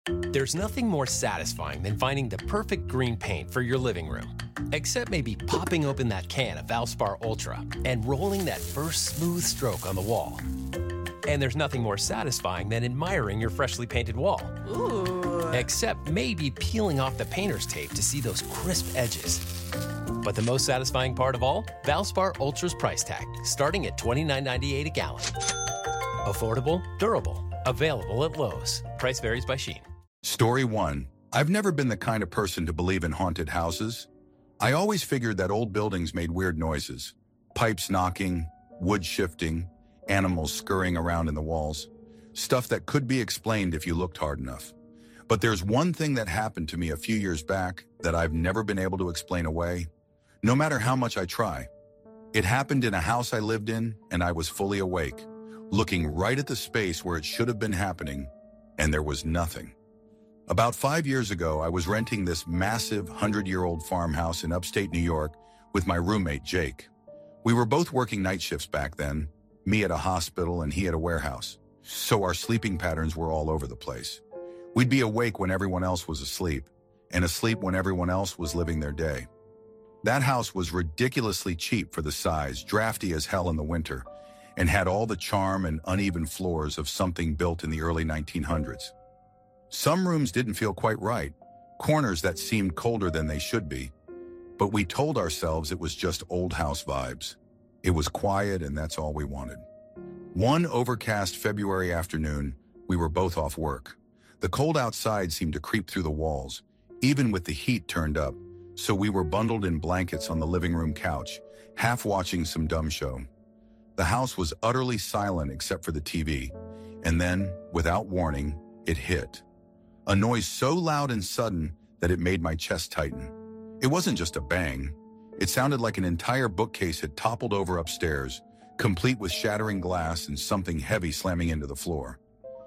There's nothing more satisfying than finding the perfect green paint for your living room. Except maybe popping open that can of Valspar Ultra and rolling that first smooth stroke on the wall. And there's nothing more satisfying than admiring your freshly painted wall. Ooh. Except maybe peeling off the painter's tape to see those crisp edges. But the most satisfying part of all? Valspar Ultra's price tag, starting at $29.98 a gallon. Affordable, durable, available at Lowe's. Price varies by Shein. Story 1. I've never been the kind of person to believe in haunted houses. I always figured that old buildings made weird noises. Pipes knocking, wood shifting, animals scurrying around in the walls. Stuff that could be explained if you looked hard enough. But there's one thing that happened to me a few years back that I've never been able to explain away, no matter how much I try. It happened in a house I lived in, and I was fully awake, looking right at the space where it should have been happening, and there was nothing. About 5 years ago, I was renting this massive 100-year-old farmhouse in upstate New York with my roommate, Jake. We were both working night shifts back then, me at a hospital and he at a warehouse, so our sleeping patterns were all over the place. We'd be awake when everyone else was asleep, and asleep when everyone else was living their day. That house was ridiculously cheap for the size, drafty as hell in the winter, and had all the charm and uneven floors of something built in the early 1900s. Some rooms didn't feel quite right, corners that seemed colder than they should be, but we told ourselves it was just old house vibes. It was quiet, and that's all we wanted. One overcast February afternoon, we were both off work. The cold outside seemed to creep through the walls, even with the heat turned up, so we were bundled in blankets on the living room couch, half watching some dumb show. The house was utterly silent except for the TV, and then, without warning, it hit. A noise so loud and sudden that it made my chest tighten. It wasn't just a bang. It sounded like an entire bookcase had toppled over upstairs, complete with shattering glass and something heavy slamming into the floor.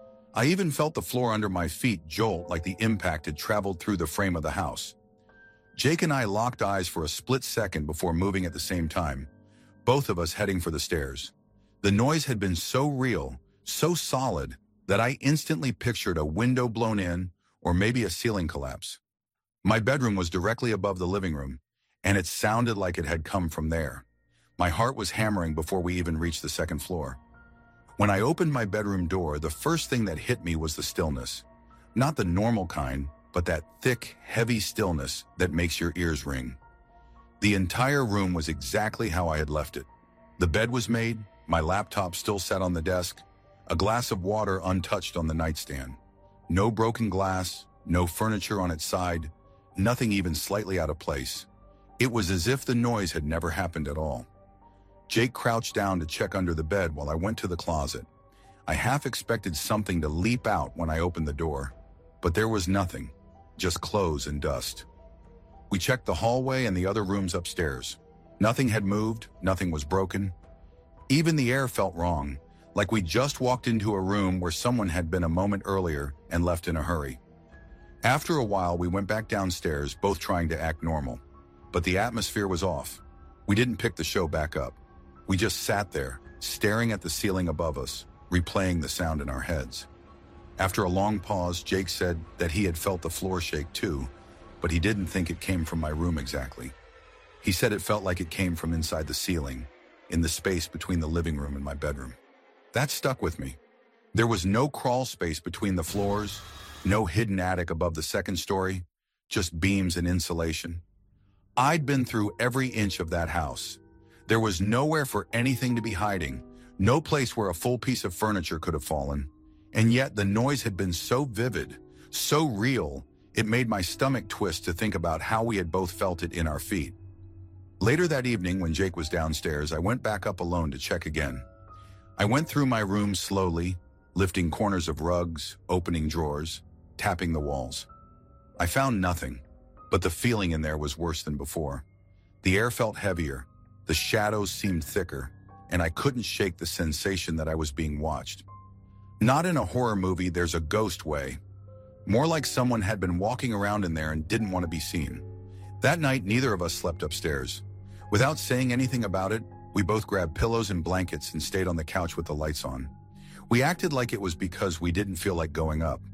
I even felt the floor under my feet jolt like the impact had traveled through the frame of the house. Jake and I locked eyes for a split second before moving at the same time, both of us heading for the stairs. The noise had been so real, so solid, that I instantly pictured a window blown in or maybe a ceiling collapse. My bedroom was directly above the living room, and it sounded like it had come from there. My heart was hammering before we even reached the second floor. When I opened my bedroom door, the first thing that hit me was the stillness. Not the normal kind, but that thick, heavy stillness that makes your ears ring. The entire room was exactly how I had left it. The bed was made, my laptop still sat on the desk, a glass of water untouched on the nightstand. No broken glass, no furniture on its side, nothing even slightly out of place. It was as if the noise had never happened at all. Jake crouched down to check under the bed while I went to the closet. I half expected something to leap out when I opened the door, but there was nothing, just clothes and dust. We checked the hallway and the other rooms upstairs. Nothing had moved, nothing was broken. Even the air felt wrong, like we just walked into a room where someone had been a moment earlier and left in a hurry. After a while, we went back downstairs, both trying to act normal. But the atmosphere was off. We didn't pick the show back up. We just sat there, staring at the ceiling above us, replaying the sound in our heads. After a long pause, Jake said that he had felt the floor shake too, but he didn't think it came from my room exactly. He said it felt like it came from inside the ceiling, in the space between the living room and my bedroom. That stuck with me. There was no crawl space between the floors, no hidden attic above the second story, just beams and insulation. I'd been through every inch of that house. There was nowhere for anything to be hiding, no place where a full piece of furniture could have fallen. And yet the noise had been so vivid, so real, it made my stomach twist to think about how we had both felt it in our feet. Later that evening, when Jake was downstairs, I went back up alone to check again. I went through my room slowly, lifting corners of rugs, opening drawers, tapping the walls. I found nothing, but the feeling in there was worse than before. The air felt heavier, the shadows seemed thicker, and I couldn't shake the sensation that I was being watched. Not in a horror movie, there's a ghost way. More like someone had been walking around in there and didn't want to be seen. That night, neither of us slept upstairs. Without saying anything about it, we both grabbed pillows and blankets and stayed on the couch with the lights on. We acted like it was because we didn't feel like going up.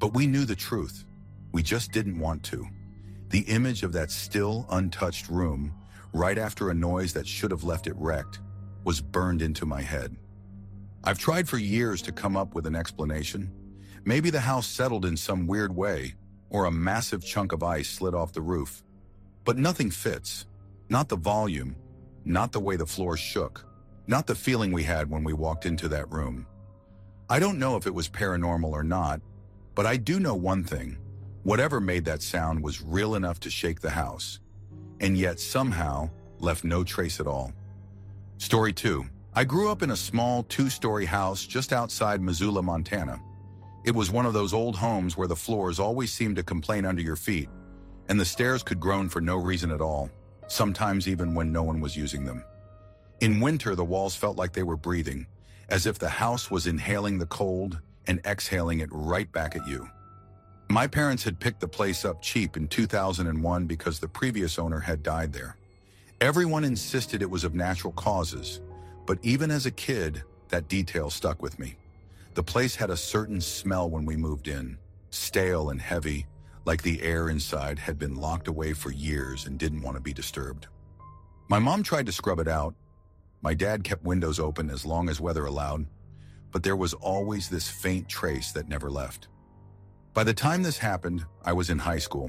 But we knew the truth. We just didn't want to. The image of that still, untouched room, right after a noise that should have left it wrecked, was burned into my head. I've tried for years to come up with an explanation. Maybe the house settled in some weird way, or a massive chunk of ice slid off the roof. But nothing fits. Not the volume, not the way the floor shook, not the feeling we had when we walked into that room. I don't know if it was paranormal or not, but I do know one thing. Whatever made that sound was real enough to shake the house, and yet somehow left no trace at all. Story 2. I grew up in a small 2-story house just outside Missoula, Montana. It was one of those old homes where the floors always seemed to complain under your feet, and the stairs could groan for no reason at all, sometimes even when no one was using them. In winter, the walls felt like they were breathing, as if the house was inhaling the cold and exhaling it right back at you. My parents had picked the place up cheap in 2001 because the previous owner had died there. Everyone insisted it was of natural causes, but even as a kid, that detail stuck with me. The place had a certain smell when we moved in, stale and heavy, like the air inside had been locked away for years and didn't want to be disturbed. My mom tried to scrub it out. My dad kept windows open as long as weather allowed, but there was always this faint trace that never left. By the time this happened, I was in high school,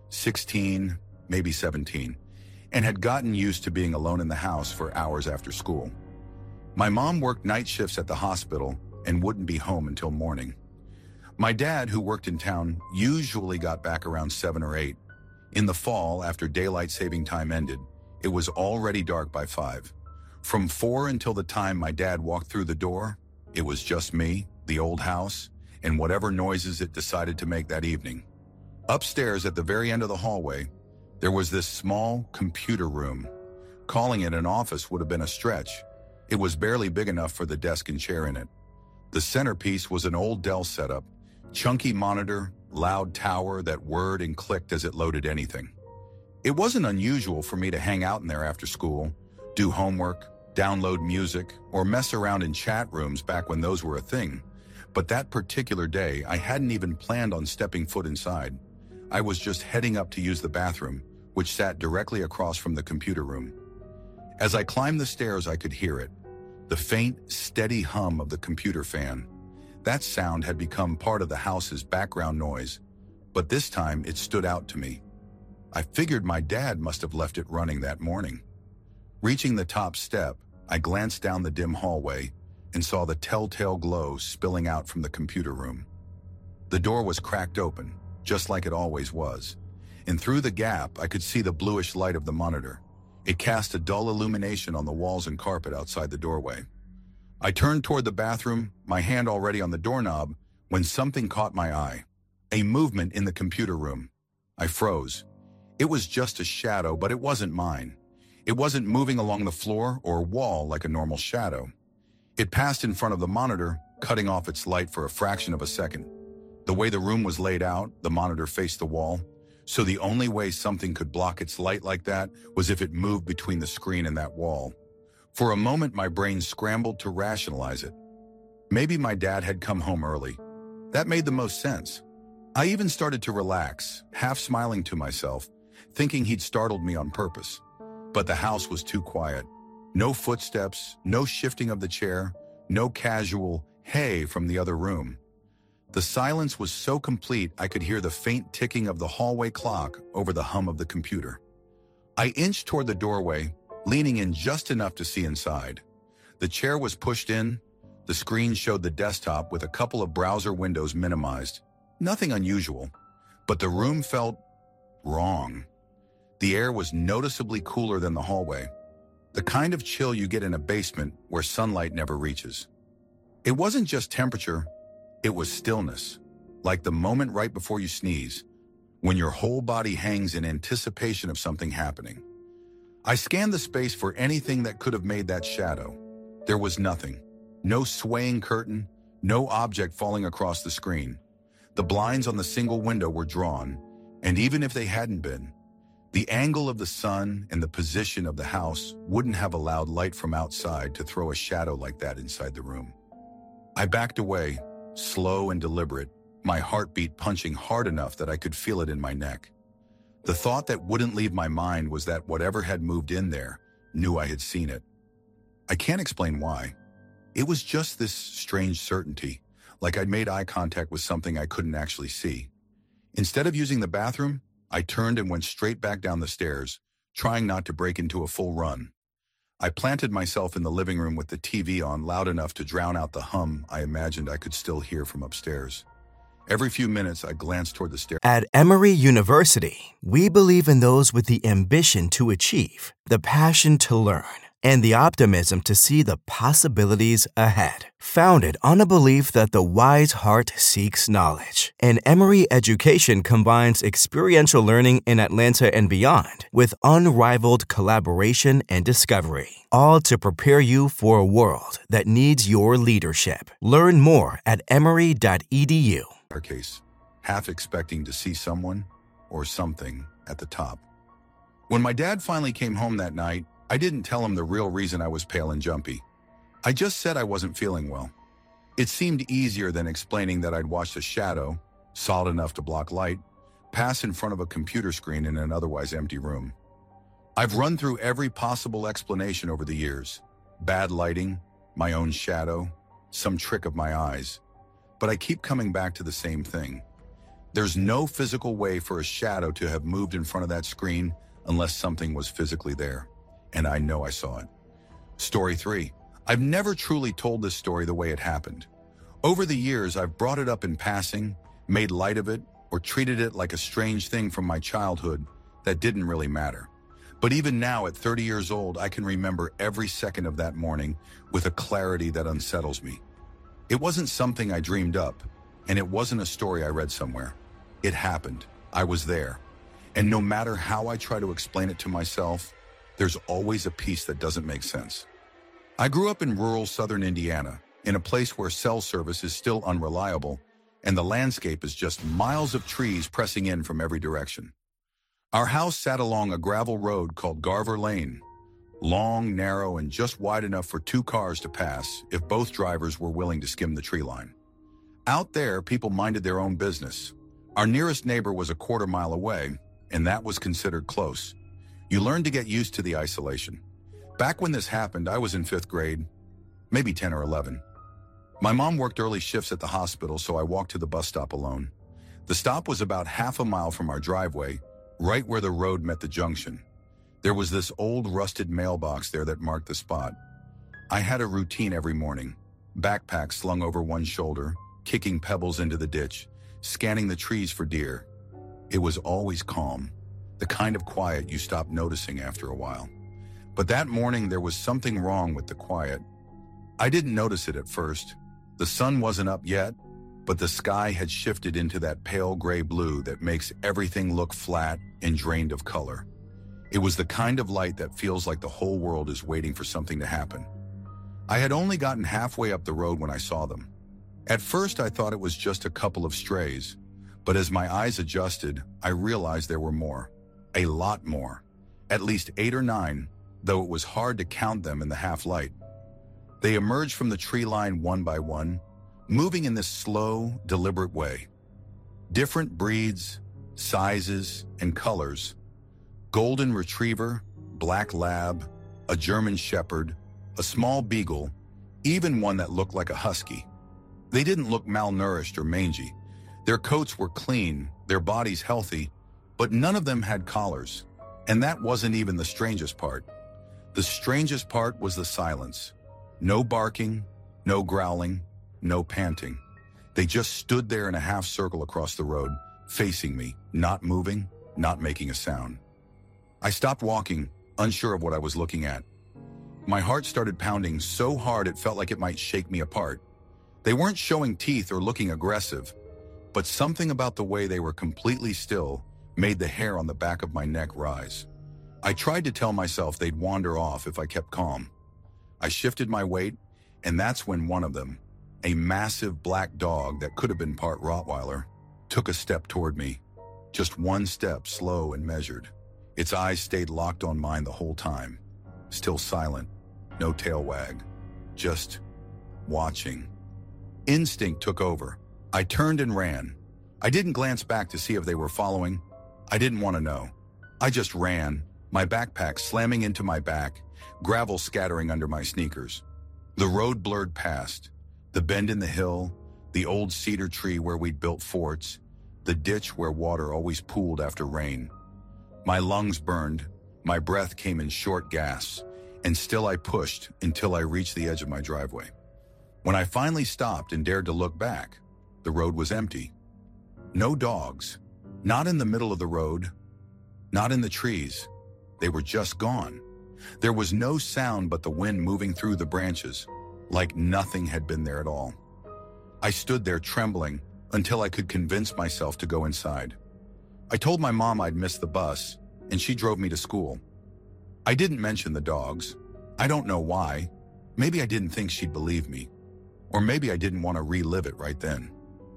16, maybe 17, and had gotten used to being alone in the house for hours after school. My mom worked night shifts at the hospital and wouldn't be home until morning. My dad, who worked in town, usually got back around 7 or 8. In the fall, after daylight saving time ended, it was already dark by 5. From 4 until the time my dad walked through the door, it was just me, the old house, and whatever noises it decided to make that evening. Upstairs at the very end of the hallway, there was this small computer room. Calling it an office would have been a stretch. It was barely big enough for the desk and chair in it. The centerpiece was an old Dell setup, chunky monitor, loud tower that whirred and clicked as it loaded anything. It wasn't unusual for me to hang out in there after school, do homework, download music, or mess around in chat rooms back when those were a thing. But that particular day, I hadn't even planned on stepping foot inside. I was just heading up to use the bathroom, which sat directly across from the computer room. As I climbed the stairs, I could hear it. The faint, steady hum of the computer fan. That sound had become part of the house's background noise, but this time it stood out to me. I figured my dad must have left it running that morning. Reaching the top step, I glanced down the dim hallway and saw the telltale glow spilling out from the computer room. The door was cracked open, just like it always was, and through the gap I could see the bluish light of the monitor. It cast a dull illumination on the walls and carpet outside the doorway. I turned toward the bathroom, my hand already on the doorknob, when something caught my eye. A movement in the computer room. I froze. It was just a shadow, but it wasn't mine. It wasn't moving along the floor or wall like a normal shadow. It passed in front of the monitor, cutting off its light for a fraction of a second. The way the room was laid out, the monitor faced the wall, so the only way something could block its light like that was if it moved between the screen and that wall. For a moment, my brain scrambled to rationalize it. Maybe my dad had come home early. That made the most sense. I even started to relax, half smiling to myself, thinking he'd startled me on purpose. But the house was too quiet. No footsteps, no shifting of the chair, no casual, "Hey," from the other room. The silence was so complete I could hear the faint ticking of the hallway clock over the hum of the computer. I inched toward the doorway, leaning in just enough to see inside. The chair was pushed in. The screen showed the desktop with a couple of browser windows minimized. Nothing unusual, but the room felt wrong. The air was noticeably cooler than the hallway. The kind of chill you get in a basement where sunlight never reaches. It wasn't just temperature, it was stillness, like the moment right before you sneeze, when your whole body hangs in anticipation of something happening. I scanned the space for anything that could have made that shadow. There was nothing. No swaying curtain, no object falling across the screen. The blinds on the single window were drawn, and even if they hadn't been, the angle of the sun and the position of the house wouldn't have allowed light from outside to throw a shadow like that inside the room. I backed away, slow and deliberate, my heartbeat punching hard enough that I could feel it in my neck. The thought that wouldn't leave my mind was that whatever had moved in there knew I had seen it. I can't explain why. It was just this strange certainty, like I'd made eye contact with something I couldn't actually see. Instead of using the bathroom, I turned and went straight back down the stairs, trying not to break into a full run. I planted myself in the living room with the TV on loud enough to drown out the hum I imagined I could still hear from upstairs. Every few minutes, I glanced toward the stairs. At Emory University, we believe in those with the ambition to achieve, the passion to learn, and the optimism to see the possibilities ahead. Founded on a belief that the wise heart seeks knowledge, and Emory education combines experiential learning in Atlanta and beyond with unrivaled collaboration and discovery, all to prepare you for a world that needs your leadership. Learn more at emory.edu. Staircase, half expecting to see someone or something at the top. When my dad finally came home that night, I didn't tell him the real reason I was pale and jumpy. I just said I wasn't feeling well. It seemed easier than explaining that I'd watched a shadow, solid enough to block light, pass in front of a computer screen in an otherwise empty room. I've run through every possible explanation over the years. Bad lighting, my own shadow, some trick of my eyes. But I keep coming back to the same thing. There's no physical way for a shadow to have moved in front of that screen unless something was physically there. And I know I saw it. Story 3. I've never truly told this story the way it happened. Over the years, I've brought it up in passing, made light of it, or treated it like a strange thing from my childhood that didn't really matter. But even now, at 30 years old, I can remember every second of that morning with a clarity that unsettles me. It wasn't something I dreamed up, and it wasn't a story I read somewhere. It happened. I was there. And no matter how I try to explain it to myself, there's always a piece that doesn't make sense. I grew up in rural southern Indiana, in a place where cell service is still unreliable, and the landscape is just miles of trees pressing in from every direction. Our house sat along a gravel road called Garver Lane, long, narrow, and just wide enough for 2 cars to pass if both drivers were willing to skim the tree line. Out there, people minded their own business. Our nearest neighbor was a quarter mile away, and that was considered close. You learned to get used to the isolation. Back when this happened, I was in 5th grade, maybe 10 or 11. My mom worked early shifts at the hospital, so I walked to the bus stop alone. The stop was about half a mile from our driveway, right where the road met the junction. There was this old rusted mailbox there that marked the spot. I had a routine every morning, backpack slung over one shoulder, kicking pebbles into the ditch, scanning the trees for deer. It was always calm, the kind of quiet you stop noticing after a while. But that morning there was something wrong with the quiet. I didn't notice it at first. The sun wasn't up yet, but the sky had shifted into that pale gray blue that makes everything look flat and drained of color. It was the kind of light that feels like the whole world is waiting for something to happen. I had only gotten halfway up the road when I saw them. At first, I thought it was just a couple of strays, but as my eyes adjusted, I realized there were more. A lot more. At least 8 or 9, though it was hard to count them in the half-light. They emerged from the tree line one by one, moving in this slow, deliberate way. Different breeds, sizes, and colors. Golden retriever, black lab, a German shepherd, a small beagle, even one that looked like a husky. They didn't look malnourished or mangy. Their coats were clean, their bodies healthy, but none of them had collars. And that wasn't even the strangest part. The strangest part was the silence. No barking, no growling, no panting. They just stood there in a half circle across the road, facing me, not moving, not making a sound. I stopped walking, unsure of what I was looking at. My heart started pounding so hard it felt like it might shake me apart. They weren't showing teeth or looking aggressive, but something about the way they were completely still made the hair on the back of my neck rise. I tried to tell myself they'd wander off if I kept calm. I shifted my weight, and that's when one of them, a massive black dog that could have been part Rottweiler, took a step toward me. Just one step, slow and measured. Its eyes stayed locked on mine the whole time. Still silent, no tail wag, just watching. Instinct took over. I turned and ran. I didn't glance back to see if they were following. I didn't want to know. I just ran, my backpack slamming into my back, gravel scattering under my sneakers. The road blurred past, the bend in the hill, the old cedar tree where we'd built forts, the ditch where water always pooled after rain. My lungs burned, my breath came in short gasps, and still I pushed until I reached the edge of my driveway. When I finally stopped and dared to look back, the road was empty. No dogs, not in the middle of the road, not in the trees. They were just gone. There was no sound but the wind moving through the branches, like nothing had been there at all. I stood there trembling until I could convince myself to go inside. I told my mom I'd missed the bus, and she drove me to school. I didn't mention the dogs. I don't know why. Maybe I didn't think she'd believe me. Or maybe I didn't want to relive it right then.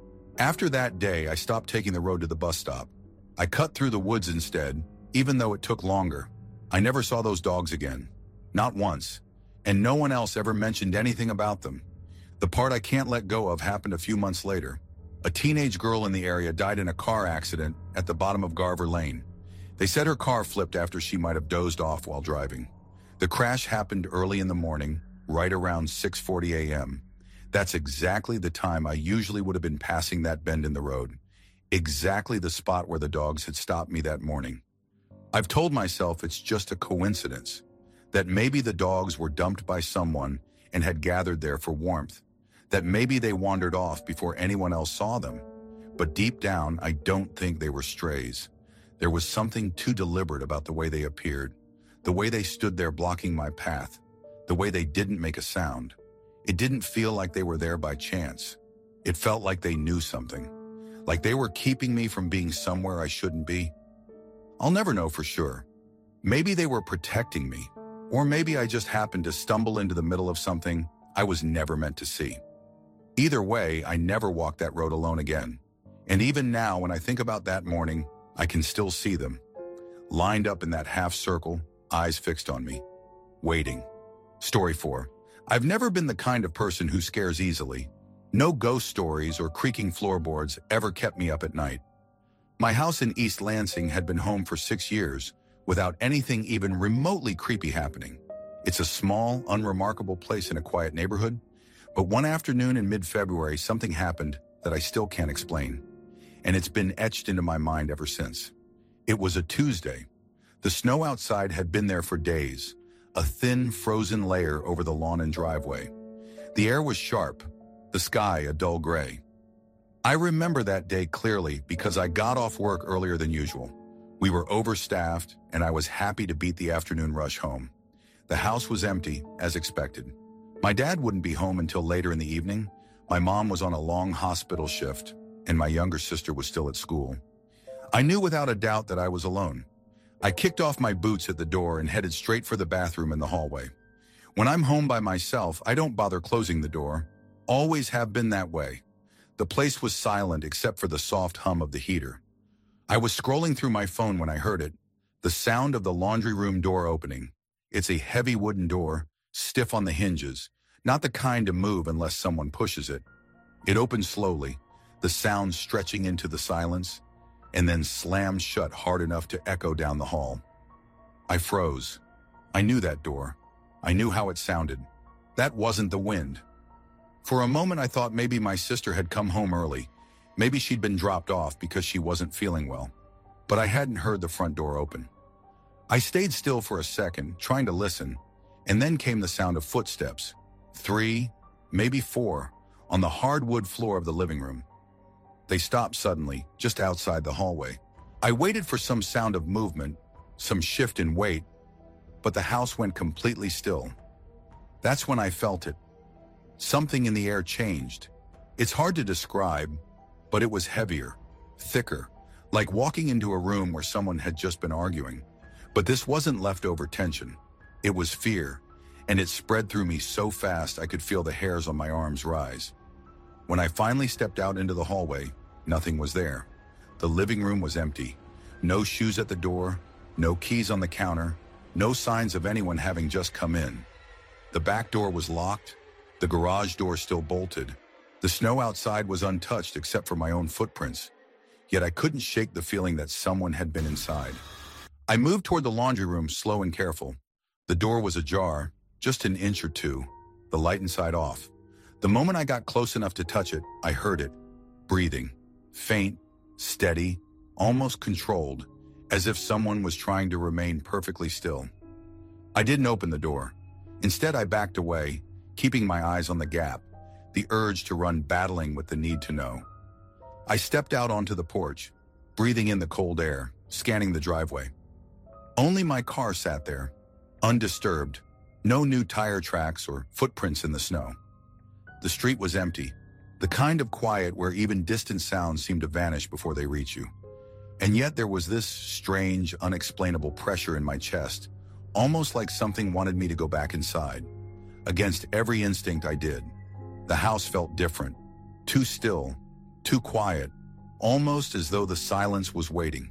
After that day, I stopped taking the road to the bus stop. I cut through the woods instead, even though it took longer. I never saw those dogs again. Not once. And no one else ever mentioned anything about them. The part I can't let go of happened a few months later. A teenage girl in the area died in a car accident at the bottom of Garver Lane. They said her car flipped after she might have dozed off while driving. The crash happened early in the morning, right around 6:40 a.m. That's exactly the time I usually would have been passing that bend in the road. Exactly the spot where the dogs had stopped me that morning. I've told myself it's just a coincidence, that maybe the dogs were dumped by someone and had gathered there for warmth, that maybe they wandered off before anyone else saw them. But deep down, I don't think they were strays. There was something too deliberate about the way they appeared, the way they stood there blocking my path, the way they didn't make a sound. It didn't feel like they were there by chance. It felt like they knew something, like they were keeping me from being somewhere I shouldn't be. I'll never know for sure. Maybe they were protecting me, or maybe I just happened to stumble into the middle of something I was never meant to see. Either way, I never walked that road alone again. And even now, when I think about that morning, I can still see them, lined up in that half circle, eyes fixed on me, waiting. Story 4. I've never been the kind of person who scares easily. No ghost stories or creaking floorboards ever kept me up at night. My house in East Lansing had been home for 6 years without anything even remotely creepy happening. It's a small, unremarkable place in a quiet neighborhood, but one afternoon in mid-February, something happened that I still can't explain, and it's been etched into my mind ever since. It was a Tuesday. The snow outside had been there for days, a thin, frozen layer over the lawn and driveway. The air was sharp, the sky a dull gray. I remember that day clearly because I got off work earlier than usual. We were overstaffed, and I was happy to beat the afternoon rush home. The house was empty, as expected. My dad wouldn't be home until later in the evening. My mom was on a long hospital shift, and my younger sister was still at school. I knew without a doubt that I was alone. I kicked off my boots at the door and headed straight for the bathroom in the hallway. When I'm home by myself, I don't bother closing the door. Always have been that way. The place was silent except for the soft hum of the heater. I was scrolling through my phone when I heard it, the sound of the laundry room door opening. It's a heavy wooden door, stiff on the hinges, not the kind to move unless someone pushes it. It opened slowly, the sound stretching into the silence, and then slammed shut hard enough to echo down the hall. I froze. I knew that door. I knew how it sounded. That wasn't the wind. For a moment, I thought maybe my sister had come home early. Maybe she'd been dropped off because she wasn't feeling well. But I hadn't heard the front door open. I stayed still for a second, trying to listen, and then came the sound of footsteps. 3, maybe 4, on the hardwood floor of the living room. They stopped suddenly, just outside the hallway. I waited for some sound of movement, some shift in weight, but the house went completely still. That's when I felt it. Something in the air changed. It's hard to describe, but it was heavier, thicker, like walking into a room where someone had just been arguing. But this wasn't leftover tension. It was fear, and it spread through me so fast I could feel the hairs on my arms rise. When I finally stepped out into the hallway, nothing was there. The living room was empty. No shoes at the door, no keys on the counter, no signs of anyone having just come in. The back door was locked, the garage door still bolted, The snow outside was untouched except for my own footprints, yet I couldn't shake the feeling that someone had been inside. I moved toward the laundry room, slow and careful. The door was ajar, just an inch or two, the light inside off. The moment I got close enough to touch it, I heard it, breathing, faint, steady, almost controlled, as if someone was trying to remain perfectly still. I didn't open the door. Instead, I backed away, keeping my eyes on the gap, the urge to run battling with the need to know. I stepped out onto the porch, breathing in the cold air, scanning the driveway. Only my car sat there, undisturbed, no new tire tracks or footprints in the snow. The street was empty, the kind of quiet where even distant sounds seem to vanish before they reach you. And yet there was this strange, unexplainable pressure in my chest, almost like something wanted me to go back inside. Against every instinct I did. The house felt different, too still, too quiet, almost as though the silence was waiting.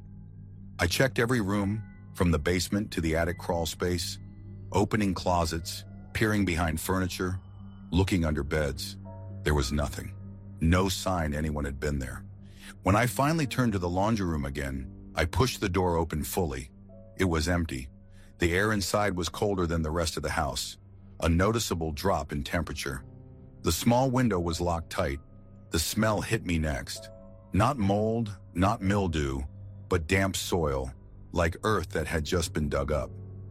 I checked every room, from the basement to the attic crawl space, opening closets, peering behind furniture, looking under beds. There was nothing. No sign anyone had been there. When I finally turned to the laundry room again, I pushed the door open fully. It was empty. The air inside was colder than the rest of the house, a noticeable drop in temperature. The small window was locked tight. The smell hit me next. Not mold, not mildew, but damp soil, like earth that had just been dug up.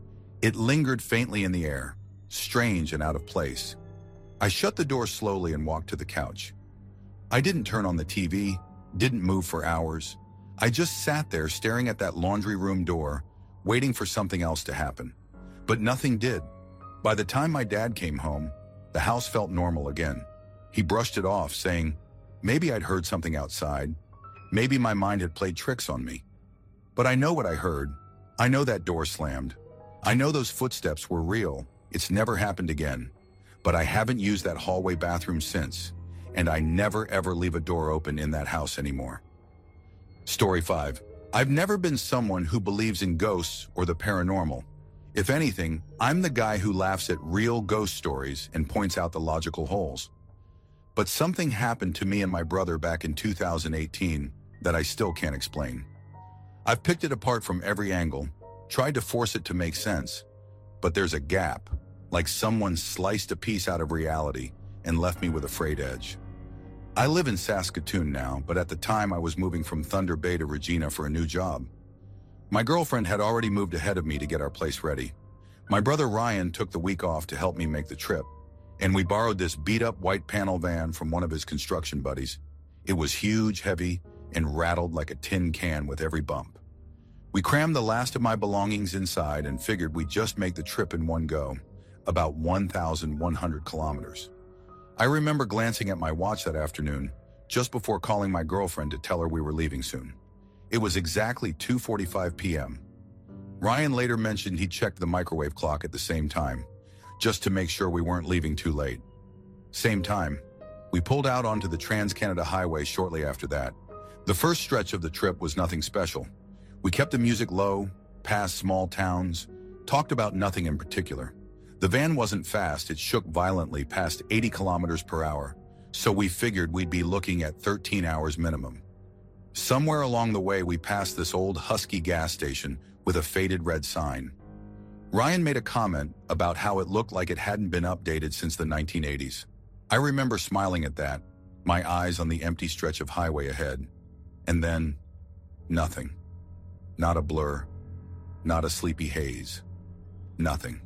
It lingered faintly in the air, strange and out of place. I shut the door slowly and walked to the couch. I didn't turn on the TV, didn't move for hours. I just sat there staring at that laundry room door, waiting for something else to happen. But nothing did. By the time my dad came home, the house felt normal again. He brushed it off, saying, maybe I'd heard something outside. Maybe my mind had played tricks on me. But I know what I heard. I know that door slammed. I know those footsteps were real. It's never happened again. But I haven't used that hallway bathroom since, and I never ever leave a door open in that house anymore. Story 5. I've never been someone who believes in ghosts or the paranormal. If anything, I'm the guy who laughs at real ghost stories and points out the logical holes. But something happened to me and my brother back in 2018 that I still can't explain. I've picked it apart from every angle, tried to force it to make sense, but there's a gap, like someone sliced a piece out of reality and left me with a frayed edge. I live in Saskatoon now, but at the time I was moving from Thunder Bay to Regina for a new job. My girlfriend had already moved ahead of me to get our place ready. My brother Ryan took the week off to help me make the trip, and we borrowed this beat-up white panel van from one of his construction buddies. It was huge, heavy, and rattled like a tin can with every bump. We crammed the last of my belongings inside and figured we'd just make the trip in one go, about 1,100 kilometers. I remember glancing at my watch that afternoon, just before calling my girlfriend to tell her we were leaving soon. It was exactly 2:45 p.m. Ryan later mentioned he checked the microwave clock at the same time, just to make sure we weren't leaving too late. Same time, we pulled out onto the Trans-Canada Highway shortly after that. The first stretch of the trip was nothing special. We kept the music low, passed small towns, talked about nothing in particular. The van wasn't fast, it shook violently past 80 kilometers per hour, so we figured we'd be looking at 13 hours minimum. Somewhere along the way, we passed this old Husky gas station with a faded red sign. Ryan made a comment about how it looked like it hadn't been updated since the 1980s. I remember smiling at that, my eyes on the empty stretch of highway ahead. And then, nothing. Not a blur, not a sleepy haze. Nothing.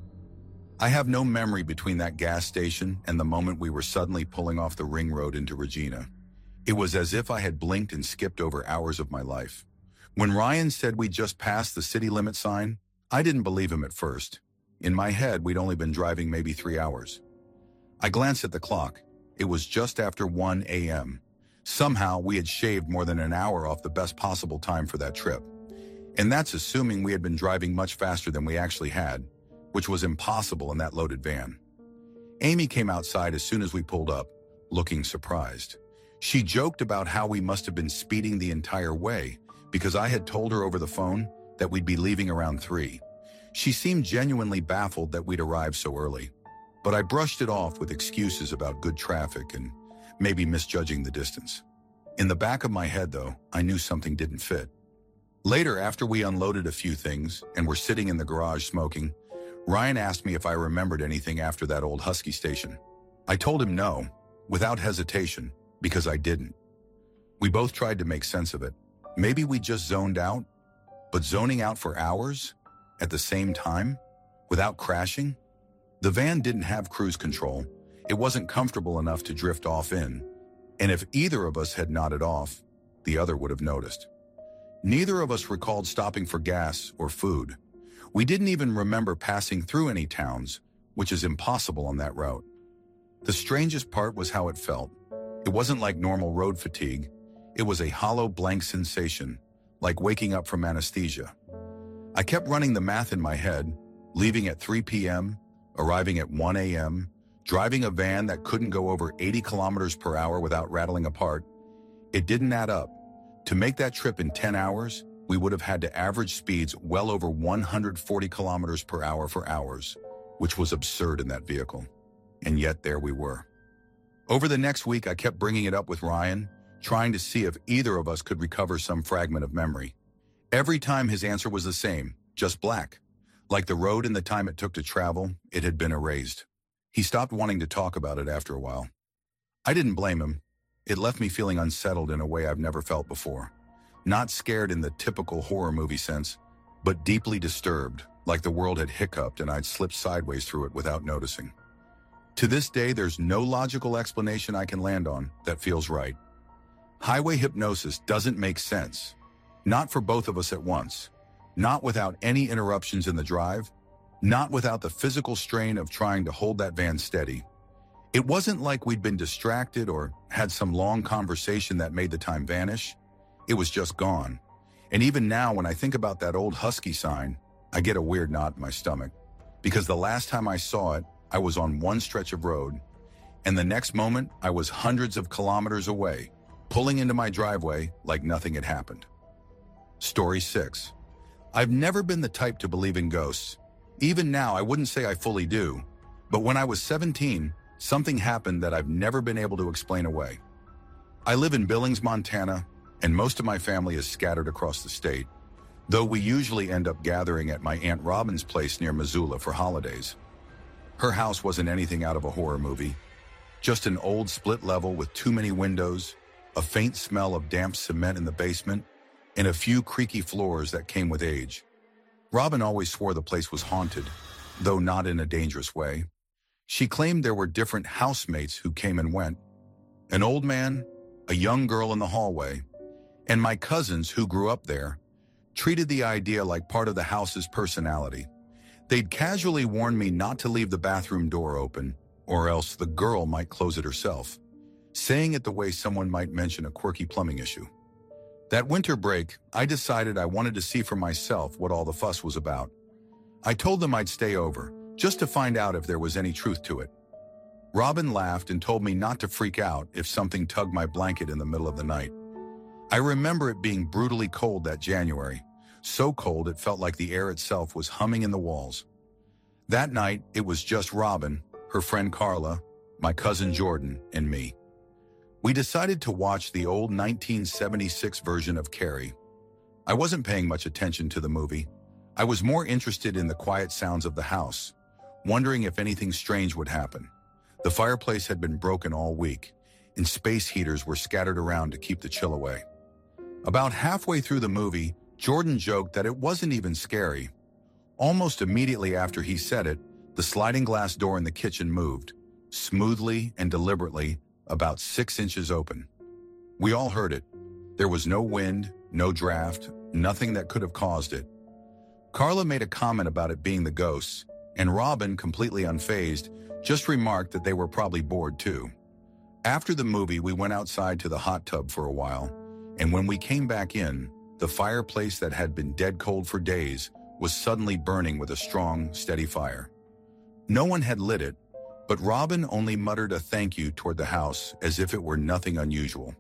I have no memory between that gas station and the moment we were suddenly pulling off the ring road into Regina. It was as if I had blinked and skipped over hours of my life. When Ryan said we just passed the city limit sign, I didn't believe him at first. In my head, we'd only been driving maybe 3 hours. I glanced at the clock. It was just after 1 a.m. Somehow, we had shaved more than an hour off the best possible time for that trip. And that's assuming we had been driving much faster than we actually had, which was impossible in that loaded van. Amy came outside as soon as we pulled up, looking surprised. She joked about how we must have been speeding the entire way because I had told her over the phone that we'd be leaving around 3. She seemed genuinely baffled that we'd arrived so early, but I brushed it off with excuses about good traffic and maybe misjudging the distance. In the back of my head, though, I knew something didn't fit. Later, after we unloaded a few things and were sitting in the garage smoking, Ryan asked me if I remembered anything after that old Husky station. I told him no, without hesitation, because I didn't. We both tried to make sense of it. Maybe we just zoned out, but zoning out for hours at the same time, without crashing? The van didn't have cruise control. It wasn't comfortable enough to drift off in, and if either of us had nodded off, the other would have noticed. Neither of us recalled stopping for gas or food. We didn't even remember passing through any towns, which is impossible on that route. The strangest part was how it felt. It wasn't like normal road fatigue. It was a hollow, blank sensation, like waking up from anesthesia. I kept running the math in my head, leaving at 3 p.m., arriving at 1 a.m., driving a van that couldn't go over 80 kilometers per hour without rattling apart. It didn't add up. To make that trip in 10 hours, we would have had to average speeds well over 140 kilometers per hour for hours, which was absurd in that vehicle. And yet there we were. Over the next week, I kept bringing it up with Ryan, trying to see if either of us could recover some fragment of memory. Every time his answer was the same, just black. Like the road and the time it took to travel, it had been erased. He stopped wanting to talk about it after a while. I didn't blame him. It left me feeling unsettled in a way I've never felt before. Not scared in the typical horror movie sense, but deeply disturbed, like the world had hiccuped and I'd slipped sideways through it without noticing. To this day, there's no logical explanation I can land on that feels right. Highway hypnosis doesn't make sense. Not for both of us at once. Not without any interruptions in the drive. Not without the physical strain of trying to hold that van steady. It wasn't like we'd been distracted or had some long conversation that made the time vanish. It was just gone. And even now, when I think about that old Husky sign, I get a weird knot in my stomach. Because the last time I saw it, I was on one stretch of road. And the next moment, I was hundreds of kilometers away, pulling into my driveway like nothing had happened. Story 6. I've never been the type to believe in ghosts. Even now, I wouldn't say I fully do. But when I was 17, something happened that I've never been able to explain away. I live in Billings, Montana, and most of my family is scattered across the state, though we usually end up gathering at my Aunt Robin's place near Missoula for holidays. Her house wasn't anything out of a horror movie, just an old split level with too many windows, a faint smell of damp cement in the basement, and a few creaky floors that came with age. Robin always swore the place was haunted, though not in a dangerous way. She claimed there were different housemates who came and went, an old man, a young girl in the hallway, and my cousins who grew up there treated the idea like part of the house's personality. They'd casually warn me not to leave the bathroom door open, or else the girl might close it herself, saying it the way someone might mention a quirky plumbing issue. That winter break, I decided I wanted to see for myself what all the fuss was about. I told them I'd stay over, just to find out if there was any truth to it. Robin laughed and told me not to freak out if something tugged my blanket in the middle of the night. I remember it being brutally cold that January, so cold it felt like the air itself was humming in the walls. That night, it was just Robin, her friend Carla, my cousin Jordan, and me. We decided to watch the old 1976 version of Carrie. I wasn't paying much attention to the movie. I was more interested in the quiet sounds of the house, wondering if anything strange would happen. The fireplace had been broken all week, and space heaters were scattered around to keep the chill away. About halfway through the movie, Jordan joked that it wasn't even scary. Almost immediately after he said it, the sliding glass door in the kitchen moved, smoothly and deliberately, about 6 inches open. We all heard it. There was no wind, no draft, nothing that could have caused it. Carla made a comment about it being the ghosts, and Robin, completely unfazed, just remarked that they were probably bored too. After the movie, we went outside to the hot tub for a while, and when we came back in, the fireplace that had been dead cold for days was suddenly burning with a strong, steady fire. No one had lit it, but Robin only muttered a thank you toward the house as if it were nothing unusual.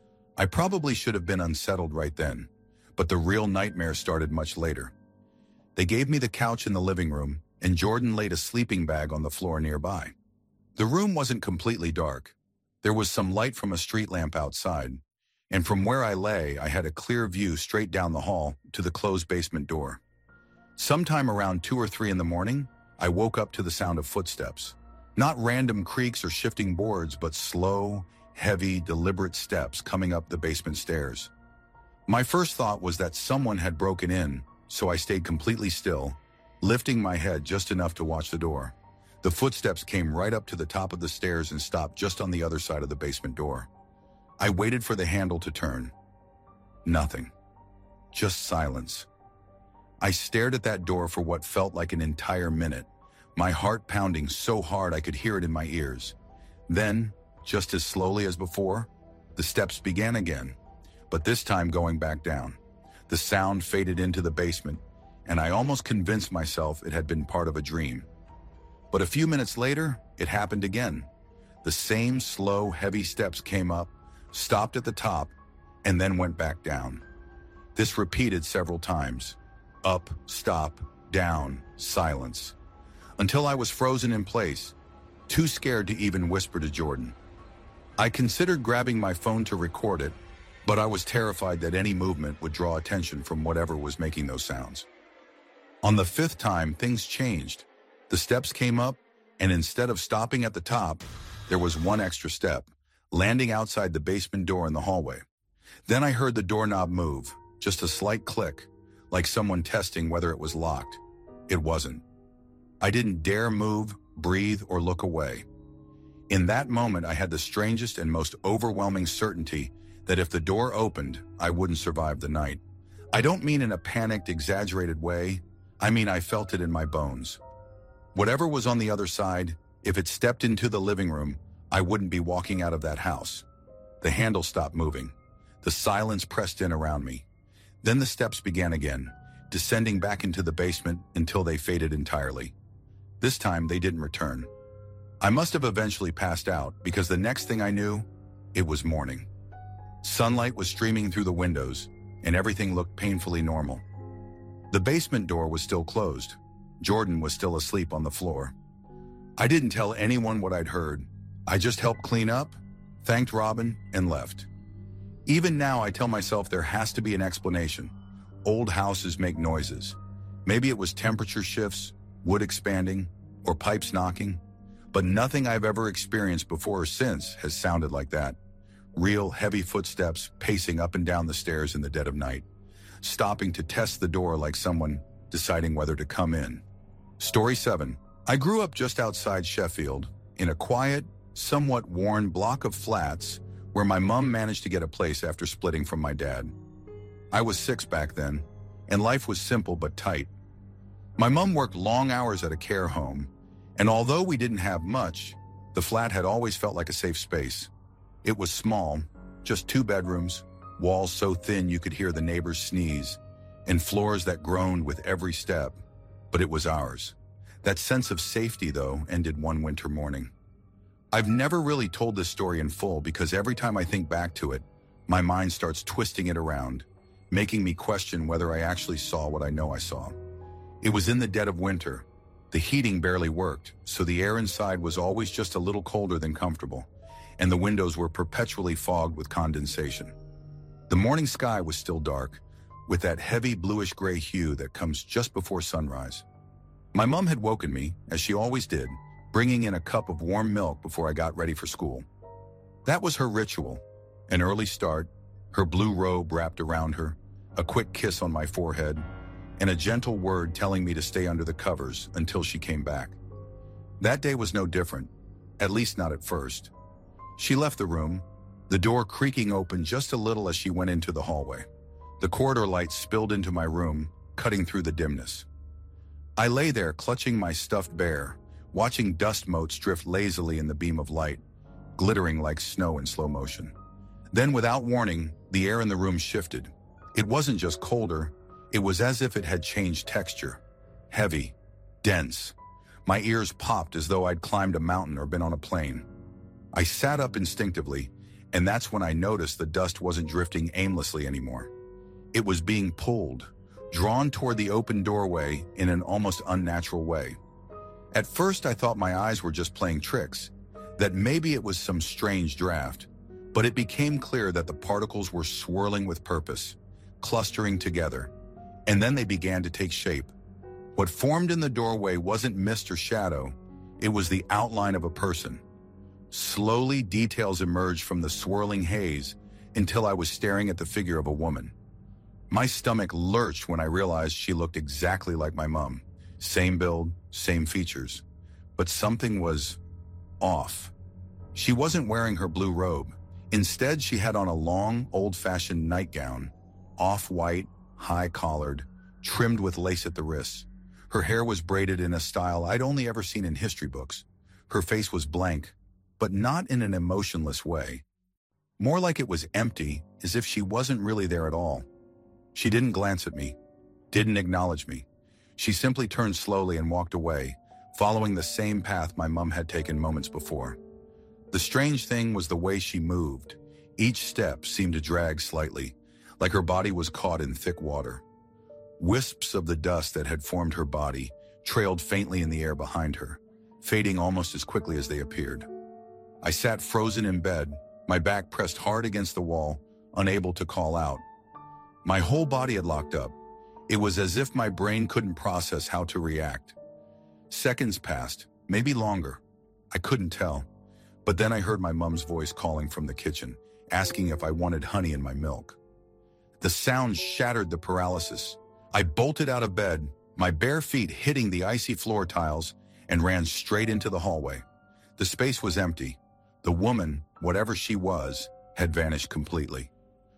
I probably should have been unsettled right then, but the real nightmare started much later. They gave me the couch in the living room, and Jordan laid a sleeping bag on the floor nearby. The room wasn't completely dark. There was some light from a street lamp outside, and from where I lay, I had a clear view straight down the hall to the closed basement door. Sometime around 2 or 3 in the morning, I woke up to the sound of footsteps. Not random creaks or shifting boards, but slow, heavy, deliberate steps coming up the basement stairs. My first thought was that someone had broken in, so I stayed completely still, lifting my head just enough to watch the door. The footsteps came right up to the top of the stairs and stopped just on the other side of the basement door. I waited for the handle to turn. Nothing. Just silence. I stared at that door for what felt like an entire minute, my heart pounding so hard I could hear it in my ears. Then, just as slowly as before, the steps began again, but this time going back down. The sound faded into the basement, and I almost convinced myself it had been part of a dream. But a few minutes later, it happened again. The same slow, heavy steps came up, stopped at the top, and then went back down. This repeated several times. Up, stop, down, silence. Until I was frozen in place, too scared to even whisper to Jordan. I considered grabbing my phone to record it, but I was terrified that any movement would draw attention from whatever was making those sounds. On the 5th time, things changed. The steps came up, and instead of stopping at the top, there was one extra step, landing outside the basement door in the hallway. Then I heard the doorknob move, just a slight click, like someone testing whether it was locked. It wasn't. I didn't dare move, breathe, or look away. In that moment, I had the strangest and most overwhelming certainty that if the door opened, I wouldn't survive the night. I don't mean in a panicked, exaggerated way. I mean I felt it in my bones. Whatever was on the other side, if it stepped into the living room, I wouldn't be walking out of that house. The handle stopped moving. The silence pressed in around me. Then the steps began again, descending back into the basement until they faded entirely. This time, they didn't return. I must have eventually passed out because the next thing I knew, it was morning. Sunlight was streaming through the windows, and everything looked painfully normal. The basement door was still closed. Jordan was still asleep on the floor. I didn't tell anyone what I'd heard. I just helped clean up, thanked Robin, and left. Even now, I tell myself there has to be an explanation. Old houses make noises. Maybe it was temperature shifts, wood expanding, or pipes knocking, but nothing I've ever experienced before or since has sounded like that. Real, heavy footsteps pacing up and down the stairs in the dead of night, stopping to test the door like someone deciding whether to come in. Story 7. I grew up just outside Sheffield, in a quiet, somewhat worn block of flats where my mom managed to get a place after splitting from my dad. I was 6 back then, and life was simple but tight. My mom worked long hours at a care home, and although we didn't have much, the flat had always felt like a safe space. It was small, just 2 bedrooms, walls so thin you could hear the neighbors sneeze, and floors that groaned with every step, but it was ours. That sense of safety, though, ended one winter morning. I've never really told this story in full because every time I think back to it, my mind starts twisting it around, making me question whether I actually saw what I know I saw. It was in the dead of winter. The heating barely worked, so the air inside was always just a little colder than comfortable, and the windows were perpetually fogged with condensation. The morning sky was still dark, with that heavy bluish-gray hue that comes just before sunrise. My mom had woken me, as she always did, bringing in a cup of warm milk before I got ready for school. That was her ritual, an early start, her blue robe wrapped around her, a quick kiss on my forehead, and a gentle word telling me to stay under the covers until she came back. That day was no different, at least not at first. She left the room, the door creaking open just a little as she went into the hallway. The corridor light spilled into my room, cutting through the dimness. I lay there clutching my stuffed bear, watching dust motes drift lazily in the beam of light, glittering like snow in slow motion. Then, without warning, the air in the room shifted. It wasn't just colder, it was as if it had changed texture. Heavy, dense. My ears popped as though I'd climbed a mountain or been on a plane. I sat up instinctively, and that's when I noticed the dust wasn't drifting aimlessly anymore. It was being pulled, drawn toward the open doorway in an almost unnatural way. At first, I thought my eyes were just playing tricks. that maybe it was some strange draft, but it became clear that the particles were swirling with purpose, clustering together, and then they began to take shape. What formed in the doorway wasn't mist or shadow, it was the outline of a person. Slowly, details emerged from the swirling haze until I was staring at the figure of a woman. My stomach lurched when I realized she looked exactly like my mom. Same build, same features. But something was off. She wasn't wearing her blue robe. Instead, she had on a long, old-fashioned nightgown, off-white, high-collared, trimmed with lace at the wrists. Her hair was braided in a style I'd only ever seen in history books. Her face was blank, but not in an emotionless way. More like it was empty, as if she wasn't really there at all. She didn't glance at me, didn't acknowledge me. She simply turned slowly and walked away, following the same path my mom had taken moments before. The strange thing was the way she moved. Each step seemed to drag slightly, like her body was caught in thick water. Wisps of the dust that had formed her body trailed faintly in the air behind her, fading almost as quickly as they appeared. I sat frozen in bed, my back pressed hard against the wall, unable to call out. My whole body had locked up. It was as if my brain couldn't process how to react. Seconds passed, maybe longer. I couldn't tell. But then I heard my mom's voice calling from the kitchen, asking if I wanted honey in my milk. The sound shattered the paralysis. I bolted out of bed, my bare feet hitting the icy floor tiles, and ran straight into the hallway. The space was empty. The woman, whatever she was, had vanished completely.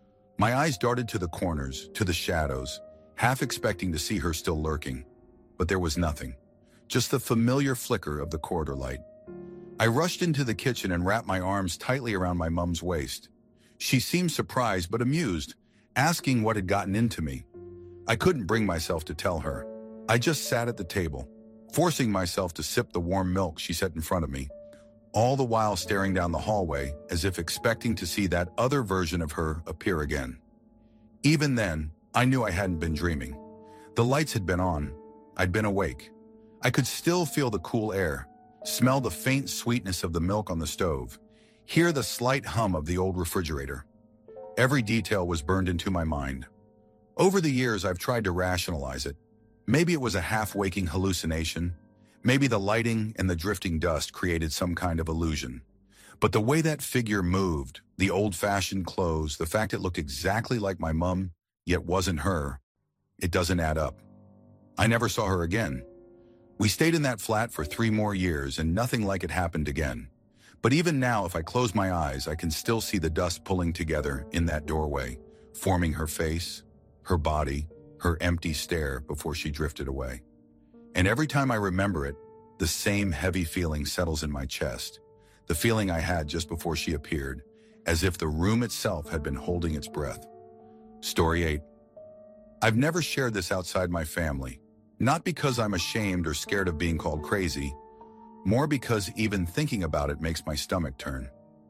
My eyes darted to the corners, to the shadows, half expecting to see her still lurking. But there was nothing, just the familiar flicker of the corridor light. I rushed into the kitchen and wrapped my arms tightly around my mom's waist. She seemed surprised but amused, asking what had gotten into me. I couldn't bring myself to tell her. I just sat at the table, forcing myself to sip the warm milk she set in front of me, all the while staring down the hallway as if expecting to see that other version of her appear again. Even then, I knew I hadn't been dreaming. The lights had been on. I'd been awake. I could still feel the cool air, smell the faint sweetness of the milk on the stove, hear the slight hum of the old refrigerator. Every detail was burned into my mind. Over the years, I've tried to rationalize it. Maybe it was a half-waking hallucination. Maybe the lighting and the drifting dust created some kind of illusion. But the way that figure moved, the old-fashioned clothes, the fact it looked exactly like my mom, yet wasn't her, it doesn't add up. I never saw her again. We stayed in that flat for 3 more years and nothing like it happened again. But even now, if I close my eyes, I can still see the dust pulling together in that doorway, forming her face, her body, her empty stare before she drifted away. And every time I remember it, the same heavy feeling settles in my chest, the feeling I had just before she appeared, as if the room itself had been holding its breath. Story 8. I've never shared this outside my family, not because I'm ashamed or scared of being called crazy, more because even thinking about it makes my stomach turn.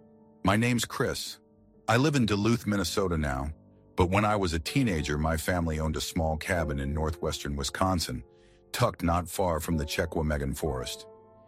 My name's Chris. I live in Duluth, Minnesota now, but when I was a teenager, my family owned a small cabin in northwestern Wisconsin, tucked not far from the Chequamegon Forest.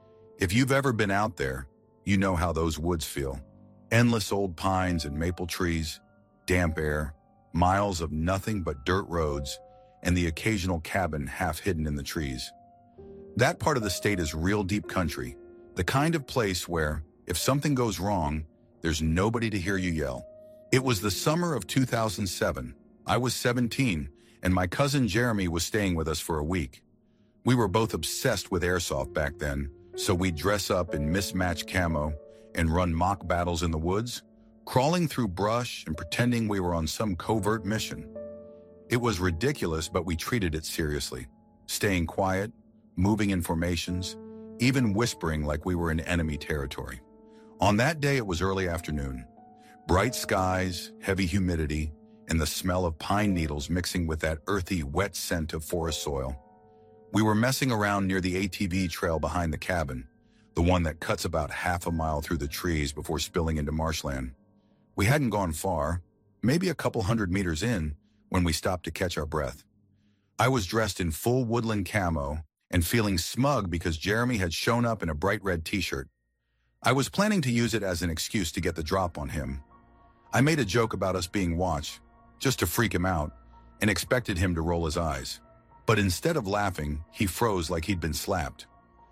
If you've ever been out there, you know how those woods feel. Endless old pines and maple trees, damp air, miles of nothing but dirt roads, and the occasional cabin half hidden in the trees. That part of the state is real deep country, the kind of place where, if something goes wrong, there's nobody to hear you yell. It was the summer of 2007. I was 17, and my cousin Jeremy was staying with us for a week. We were both obsessed with airsoft back then, so we'd dress up in mismatched camo and run mock battles in the woods, crawling through brush and pretending we were on some covert mission. It was ridiculous, but we treated it seriously, staying quiet, moving in formations, even whispering like we were in enemy territory. On that day, it was early afternoon. Bright skies, heavy humidity, and the smell of pine needles mixing with that earthy, wet scent of forest soil. We were messing around near the ATV trail behind the cabin, the one that cuts about half a mile through the trees before spilling into marshland. We hadn't gone far, maybe a couple 100 meters in, when we stopped to catch our breath. I was dressed in full woodland camo and feeling smug because Jeremy had shown up in a bright red t-shirt. I was planning to use it as an excuse to get the drop on him. I made a joke about us being watched, just to freak him out, and expected him to roll his eyes. But instead of laughing, he froze like he'd been slapped.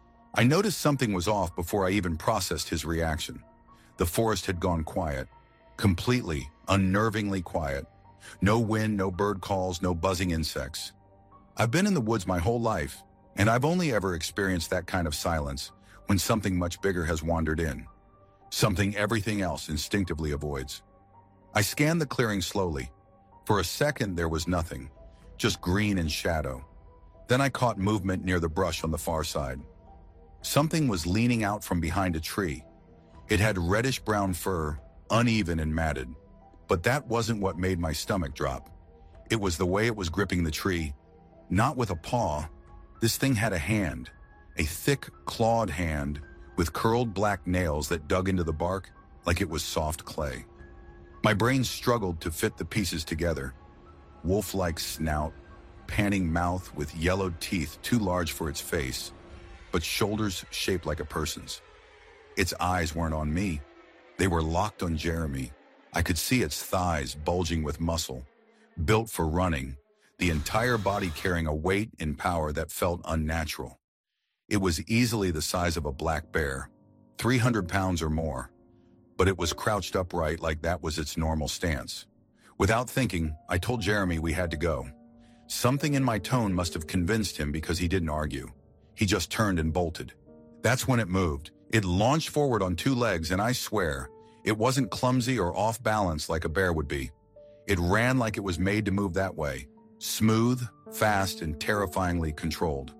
I noticed something was off before I even processed his reaction. The forest had gone quiet, completely, unnervingly quiet. No wind, no bird calls, no buzzing insects. I've been in the woods my whole life, and I've only ever experienced that kind of silence when something much bigger has wandered in, something everything else instinctively avoids. I scanned the clearing slowly. For a second, there was nothing, just green and shadow. Then I caught movement near the brush on the far side. Something was leaning out from behind a tree. It had reddish-brown fur, uneven and matted. But that wasn't what made my stomach drop. It was the way it was gripping the tree. Not with a paw. This thing had a hand, a thick, clawed hand with curled black nails that dug into the bark like it was soft clay. My brain struggled to fit the pieces together. Wolf-like snout, panting mouth with yellowed teeth too large for its face, but shoulders shaped like a person's. Its eyes weren't on me. They were locked on Jeremy. I could see its thighs bulging with muscle, built for running, the entire body carrying a weight and power that felt unnatural. It was easily the size of a black bear, 300 pounds or more, but it was crouched upright like that was its normal stance. Without thinking, I told Jeremy we had to go. Something in my tone must have convinced him because he didn't argue. He just turned and bolted. That's when it moved. It launched forward on two legs, and I swear, it wasn't clumsy or off balance like a bear would be. It ran like it was made to move that way, smooth, fast, and terrifyingly controlled.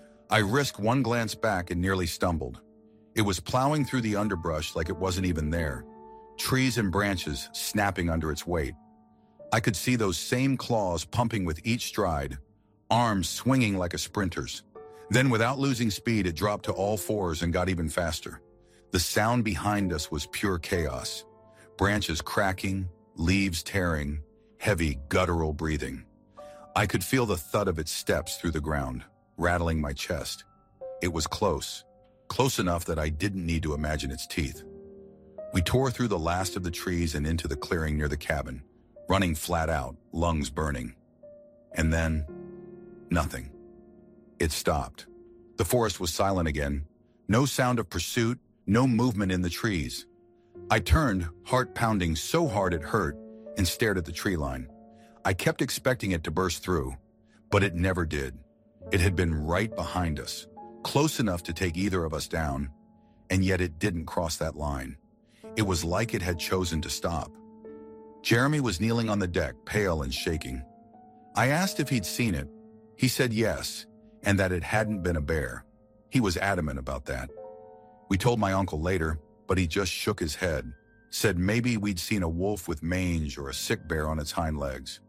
I risked one glance back and nearly stumbled. It was plowing through the underbrush like it wasn't even there, trees and branches snapping under its weight. I could see those same claws pumping with each stride, arms swinging like a sprinter's. Then, without losing speed, it dropped to all fours and got even faster. The sound behind us was pure chaos. Branches cracking, leaves tearing, heavy, guttural breathing. I could feel the thud of its steps through the ground, rattling my chest. It was close enough that I didn't need to imagine its teeth. We tore through the last of the trees and into the clearing near the cabin, running flat out, lungs burning. And then, nothing. It stopped. The forest was silent again. No sound of pursuit, no movement in the trees. I turned, heart pounding so hard it hurt, and stared at the tree line. I kept expecting it to burst through, but it never did. It had been right behind us, close enough to take either of us down, and yet it didn't cross that line. It was like it had chosen to stop. Jeremy was kneeling on the deck, pale and shaking. I asked if he'd seen it. He said yes, and that it hadn't been a bear. He was adamant about that. We told my uncle later, but he just shook his head, said maybe we'd seen a wolf with mange or a sick bear on its hind legs.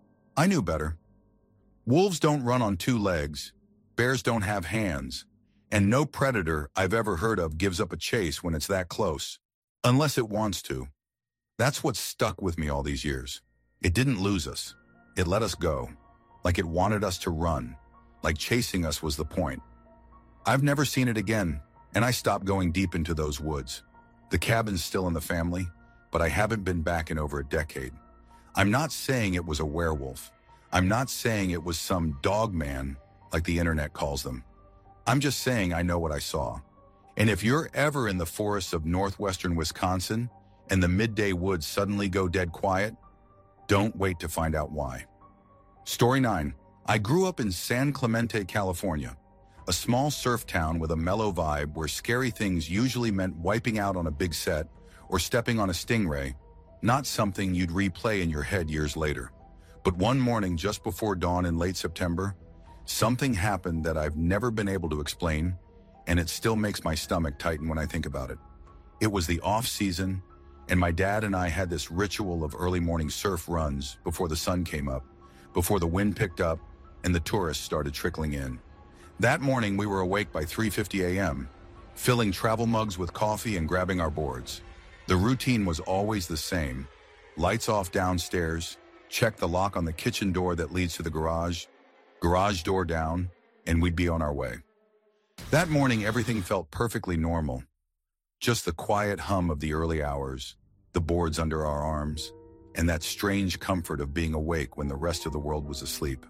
I knew better. Wolves don't run on two legs, bears don't have hands, and no predator I've ever heard of gives up a chase when it's that close, unless it wants to. That's what stuck with me all these years. It didn't lose us. It let us go, like it wanted us to run, like chasing us was the point. I've never seen it again, and I stopped going deep into those woods. The cabin's still in the family, but I haven't been back in over a decade. I'm not saying it was a werewolf. I'm not saying it was some dog man, like the internet calls them. I'm just saying I know what I saw. And if you're ever in the forests of northwestern Wisconsin and the midday woods suddenly go dead quiet, don't wait to find out why. Story 9. I grew up in San Clemente, California, a small surf town with a mellow vibe where scary things usually meant wiping out on a big set or stepping on a stingray, not something you'd replay in your head years later. But one morning just before dawn in late September, something happened that I've never been able to explain, and it still makes my stomach tighten when I think about it. It was the off-season, and my dad and I had this ritual of early morning surf runs before the sun came up, before the wind picked up, and the tourists started trickling in. That morning, we were awake by 3:50 a.m., filling travel mugs with coffee and grabbing our boards. The routine was always the same. Lights off downstairs, check the lock on the kitchen door that leads to the garage door down, and we'd be on our way. That morning, everything felt perfectly normal. Just the quiet hum of the early hours, the boards under our arms, and that strange comfort of being awake when the rest of the world was asleep.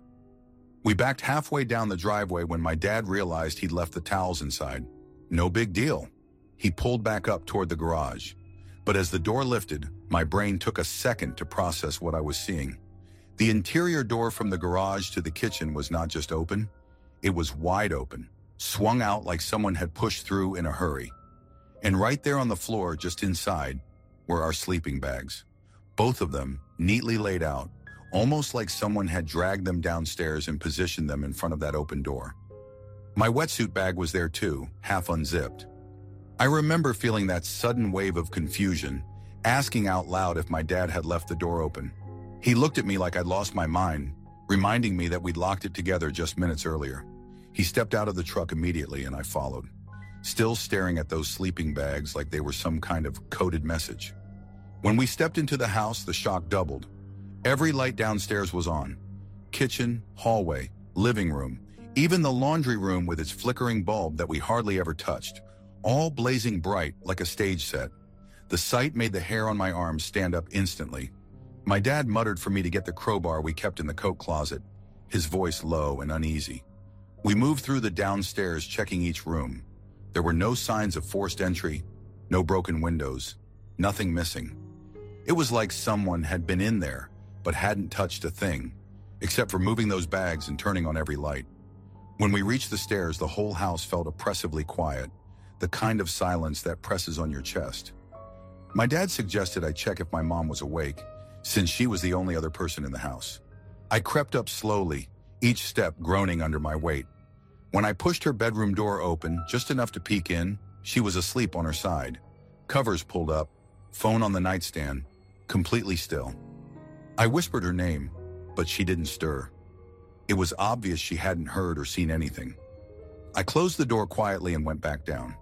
We backed halfway down the driveway when my dad realized he'd left the towels inside. No big deal. He pulled back up toward the garage. But as the door lifted, my brain took a second to process what I was seeing. The interior door from the garage to the kitchen was not just open, it was wide open, swung out like someone had pushed through in a hurry. And right there on the floor, just inside, were our sleeping bags. Both of them, neatly laid out, almost like someone had dragged them downstairs and positioned them in front of that open door. My wetsuit bag was there too, half unzipped. I remember feeling that sudden wave of confusion, asking out loud if my dad had left the door open. He looked at me like I'd lost my mind, reminding me that we'd locked it together just minutes earlier. He stepped out of the truck immediately and I followed, still staring at those sleeping bags like they were some kind of coded message. When we stepped into the house, the shock doubled. Every light downstairs was on. Kitchen, hallway, living room, even the laundry room with its flickering bulb that we hardly ever touched, all blazing bright like a stage set. The sight made the hair on my arms stand up instantly. My dad muttered for me to get the crowbar we kept in the coat closet, his voice low and uneasy. We moved through the downstairs, checking each room. There were no signs of forced entry, no broken windows, nothing missing. It was like someone had been in there, but hadn't touched a thing, except for moving those bags and turning on every light. When we reached the stairs, the whole house felt oppressively quiet, the kind of silence that presses on your chest. My dad suggested I check if my mom was awake, since she was the only other person in the house. I crept up slowly, each step groaning under my weight. When I pushed her bedroom door open, just enough to peek in, she was asleep on her side. Covers pulled up, phone on the nightstand, completely still. I whispered her name, but she didn't stir. It was obvious she hadn't heard or seen anything. I closed the door quietly and went back down.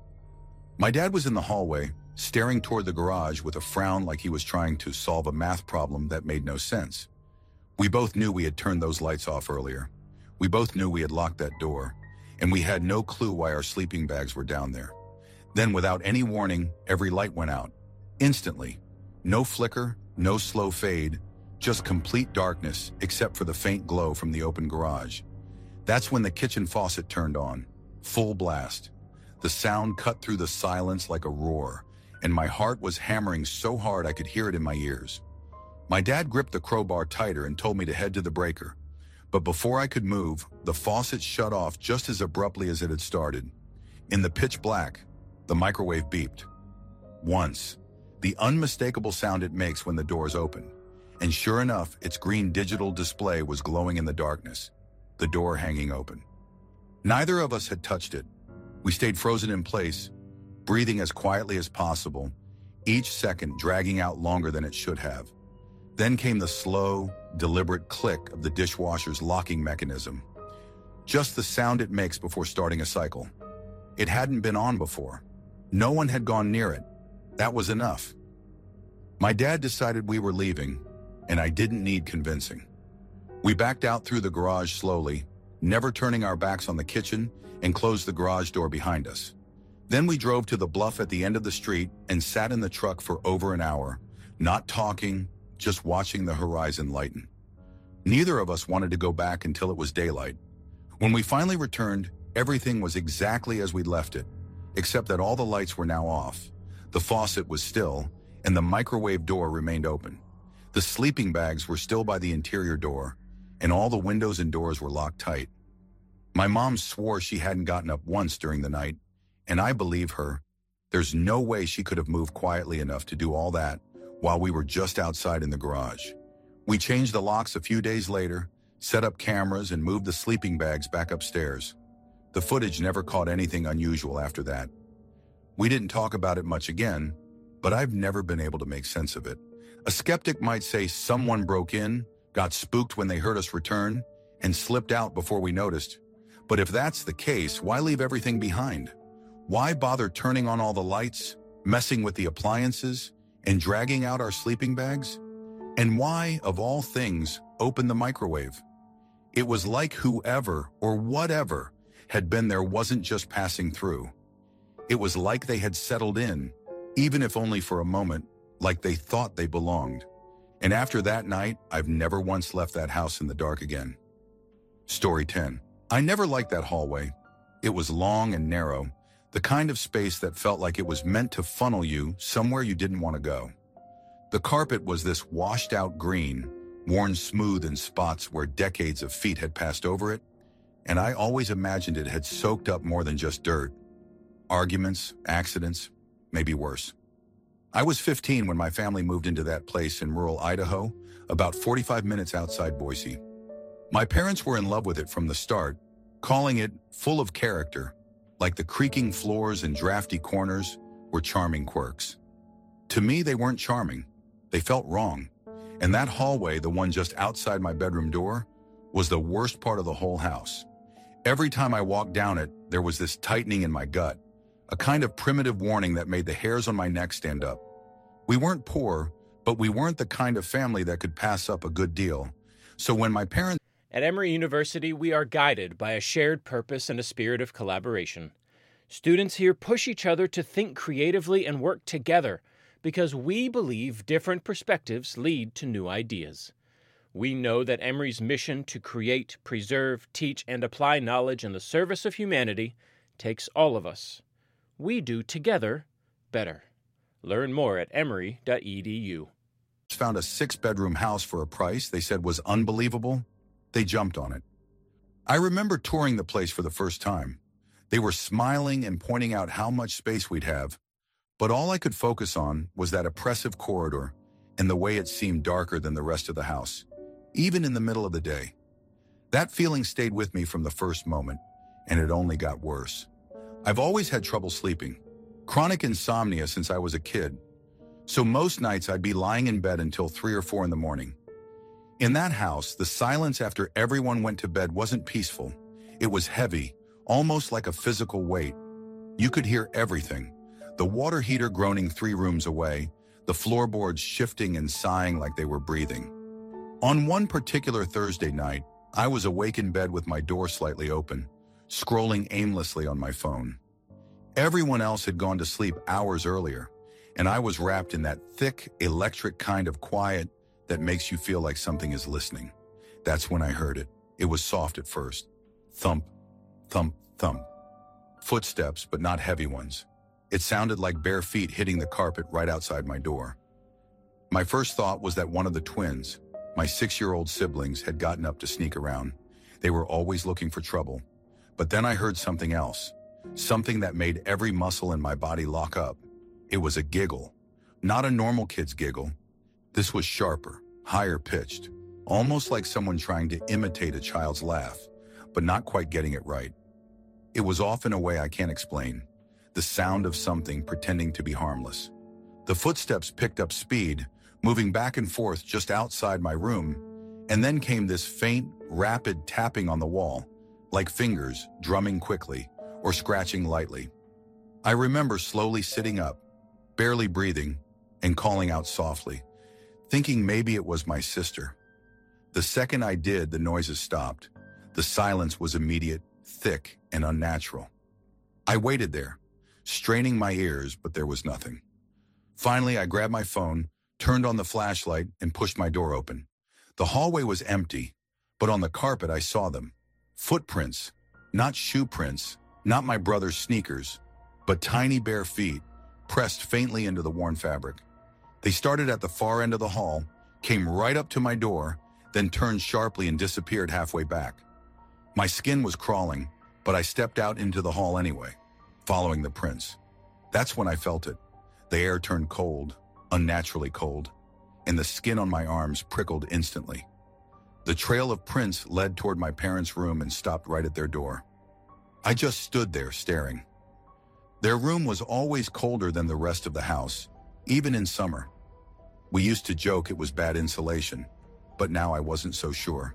My dad was in the hallway, staring toward the garage with a frown like he was trying to solve a math problem that made no sense. We both knew we had turned those lights off earlier. We both knew we had locked that door, and we had no clue why our sleeping bags were down there. Then, without any warning, every light went out. Instantly. No flicker, no slow fade, just complete darkness except for the faint glow from the open garage. That's when the kitchen faucet turned on, full blast. The sound cut through the silence like a roar, and my heart was hammering so hard I could hear it in my ears. My dad gripped the crowbar tighter and told me to head to the breaker. But before I could move, the faucet shut off just as abruptly as it had started. In the pitch black, the microwave beeped. Once, the unmistakable sound it makes when the doors open. And sure enough, its green digital display was glowing in the darkness, the door hanging open. Neither of us had touched it. We stayed frozen in place, breathing as quietly as possible, each second dragging out longer than it should have. Then came the slow, deliberate click of the dishwasher's locking mechanism. Just the sound it makes before starting a cycle. It hadn't been on before. No one had gone near it. That was enough. My dad decided we were leaving, and I didn't need convincing. We backed out through the garage slowly, never turning our backs on the kitchen, and closed the garage door behind us. Then we drove to the bluff at the end of the street and sat in the truck for over an hour, not talking, just watching the horizon lighten. Neither of us wanted to go back until it was daylight. When we finally returned, everything was exactly as we'd left it, except that all the lights were now off. The faucet was still, and the microwave door remained open. The sleeping bags were still by the interior door, and all the windows and doors were locked tight. My mom swore she hadn't gotten up once during the night, and I believe her. There's no way she could have moved quietly enough to do all that while we were just outside in the garage. We changed the locks a few days later, set up cameras, and moved the sleeping bags back upstairs. The footage never caught anything unusual after that. We didn't talk about it much again, but I've never been able to make sense of it. A skeptic might say someone broke in, got spooked when they heard us return, and slipped out before we noticed. But if that's the case, why leave everything behind? Why bother turning on all the lights, messing with the appliances, and dragging out our sleeping bags? And why, of all things, open the microwave? It was like whoever or whatever had been there wasn't just passing through. It was like they had settled in, even if only for a moment, like they thought they belonged. And after that night, I've never once left that house in the dark again. Story 10. I never liked that hallway. It was long and narrow, the kind of space that felt like it was meant to funnel you somewhere you didn't want to go. The carpet was this washed-out green, worn smooth in spots where decades of feet had passed over it, and I always imagined it had soaked up more than just dirt. Arguments, accidents, maybe worse. I was 15 when my family moved into that place in rural Idaho, about 45 minutes outside Boise. My parents were in love with it from the start, calling it full of character, like the creaking floors and drafty corners were charming quirks. To me, they weren't charming. They felt wrong. And that hallway, the one just outside my bedroom door, was the worst part of the whole house. Every time I walked down it, there was this tightening in my gut, a kind of primitive warning that made the hairs on my neck stand up. We weren't poor, but we weren't the kind of family that could pass up a good deal. So when my parents... At Emory University, we are guided by a shared purpose and a spirit of collaboration. Students here push each other to think creatively and work together because we believe different perspectives lead to new ideas. We know that Emory's mission to create, preserve, teach, and apply knowledge in the service of humanity takes all of us. We do together better. Learn more at emory.edu. found a 6-bedroom house for a price they said was unbelievable. They jumped on it. I remember touring the place for the first time. They were smiling and pointing out how much space we'd have, but all I could focus on was that oppressive corridor and the way it seemed darker than the rest of the house, even in the middle of the day. That feeling stayed with me from the first moment, and it only got worse. I've always had trouble sleeping, chronic insomnia since I was a kid, so most nights I'd be lying in bed until 3 or 4 in the morning. In that house, the silence after everyone went to bed wasn't peaceful. It was heavy, almost like a physical weight. You could hear everything. The water heater groaning 3 rooms away, the floorboards shifting and sighing like they were breathing. On one particular Thursday night, I was awake in bed with my door slightly open, scrolling aimlessly on my phone. Everyone else had gone to sleep hours earlier, and I was wrapped in that thick, electric kind of quiet that makes you feel like something is listening. That's when I heard it. It was soft at first. Thump, thump, thump. Footsteps, but not heavy ones. It sounded like bare feet hitting the carpet right outside my door. My first thought was that one of the twins, my 6-year-old siblings, had gotten up to sneak around. They were always looking for trouble. But then I heard something else, something that made every muscle in my body lock up. It was a giggle, not a normal kid's giggle. This was sharper, higher pitched, almost like someone trying to imitate a child's laugh, but not quite getting it right. It was off in a way I can't explain, the sound of something pretending to be harmless. The footsteps picked up speed, moving back and forth just outside my room, and then came this faint, rapid tapping on the wall, like fingers drumming quickly or scratching lightly. I remember slowly sitting up, barely breathing, and calling out softly, thinking maybe it was my sister. The second I did, the noises stopped. The silence was immediate, thick, and unnatural. I waited there, straining my ears, but there was nothing. Finally, I grabbed my phone, turned on the flashlight, and pushed my door open. The hallway was empty, but on the carpet I saw them. Footprints, not shoe prints, not my brother's sneakers, but tiny bare feet, pressed faintly into the worn fabric. They started at the far end of the hall, came right up to my door, then turned sharply and disappeared halfway back. My skin was crawling, but I stepped out into the hall anyway, following the prints. That's when I felt it. The air turned cold, unnaturally cold, and the skin on my arms prickled instantly. The trail of prints led toward my parents' room and stopped right at their door. I just stood there staring. Their room was always colder than the rest of the house, even in summer. We used to joke it was bad insulation, but now I wasn't so sure.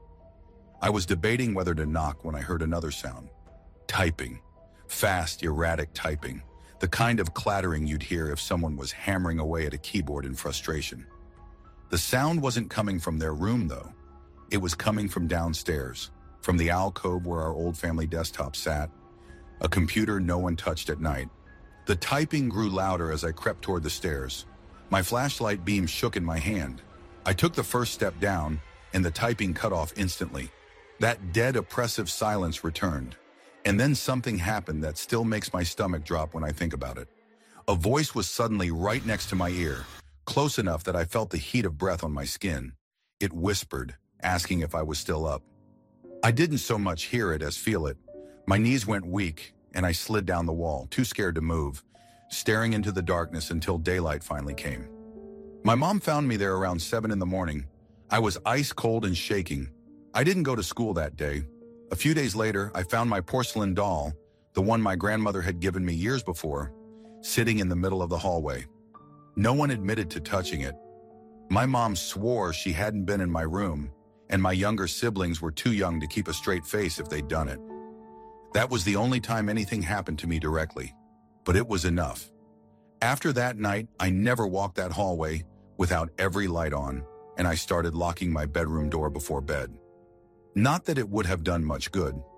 I was debating whether to knock when I heard another sound. Typing. Fast, erratic typing. The kind of clattering you'd hear if someone was hammering away at a keyboard in frustration. The sound wasn't coming from their room, though. It was coming from downstairs, from the alcove where our old family desktop sat, a computer no one touched at night. The typing grew louder as I crept toward the stairs. My flashlight beam shook in my hand. I took the first step down, and the typing cut off instantly. That dead, oppressive silence returned. And then something happened that still makes my stomach drop when I think about it. A voice was suddenly right next to my ear, close enough that I felt the heat of breath on my skin. It whispered, asking if I was still up. I didn't so much hear it as feel it. My knees went weak, and I slid down the wall, too scared to move, staring into the darkness until daylight finally came. My mom found me there around 7 in the morning. I was ice cold and shaking. I didn't go to school that day. A few days later, I found my porcelain doll, the one my grandmother had given me years before, sitting in the middle of the hallway. No one admitted to touching it. My mom swore she hadn't been in my room, and my younger siblings were too young to keep a straight face if they'd done it. That was the only time anything happened to me directly, but it was enough. After that night, I never walked that hallway without every light on, and I started locking my bedroom door before bed. Not that it would have done much good.